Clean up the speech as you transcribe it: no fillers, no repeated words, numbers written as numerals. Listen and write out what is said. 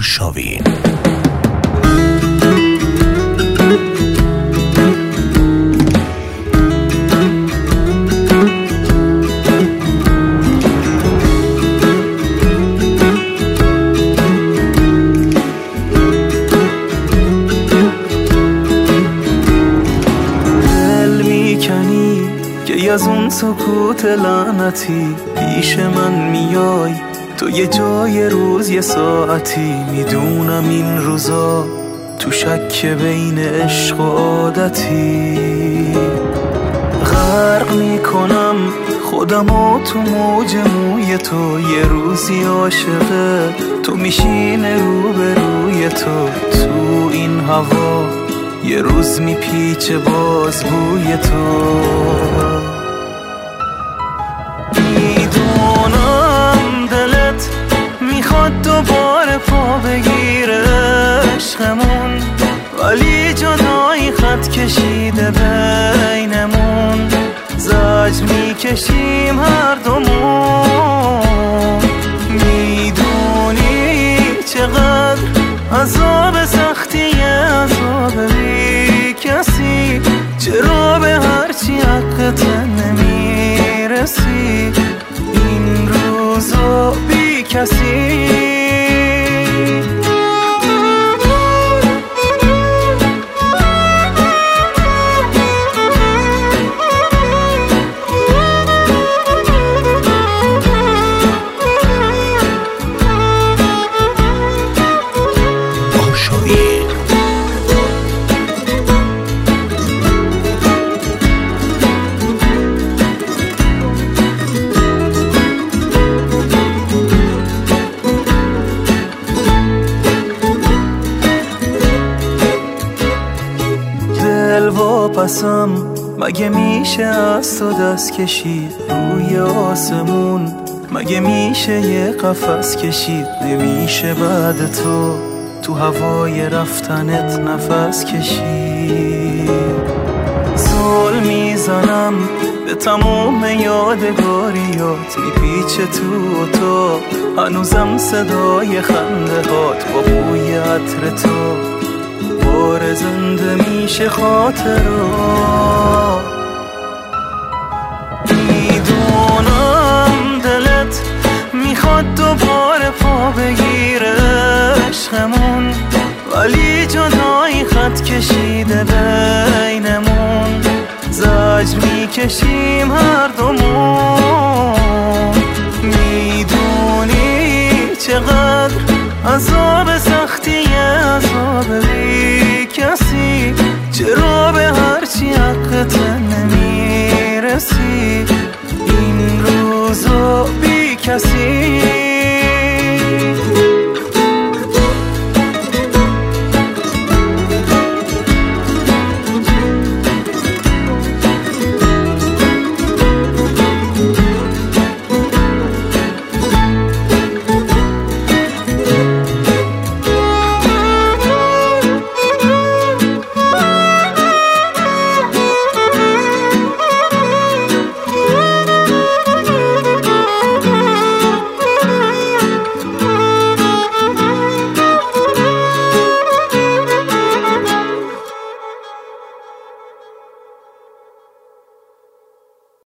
آرشاوین. از اون سکوت لعنتی پیش من میای تو، یه جای روز یه ساعتی. میدونم این روزا تو شک بین عشق و عادتی. غرق میکنم خودمو تو موج موی تو، یه روزی عاشقه تو میشینه روبروی تو. تو این هوا یه روز میپیچه باز بوی تو. میدونم دلت میخواد دوباره پا بگیره عشقمون، ولی جدایی خط کشیده بینمون. زجر میکشیم هر دومون. میدونی چقدر عذاب سختیه، عذاب بی کسی. چرا به هرچی حقت نمیرسی این روزا بی کسی؟ واپسم مگه میشه از تو دست کشید روی آسمون؟ مگه میشه یه قفس کشید؟ نمیشه بعد تو هوای رفتنت نفس کشید. زل میزنم به تموم یادگاریات، میپیچه تو هنوزم صدای خنده هات با بوی عطر تو. بار زنده میشه خاطرات. میدونم دلت میخواد دوباره پا بگیره عشقمون، ولی جدایی خط کشیده بینمون. زجر میکشیم هر دومون. میدونی چقدر عذاب سختیه، عذاب بی کسی. چرا به هرچی حقت نمیرسی این روزا بی کسی؟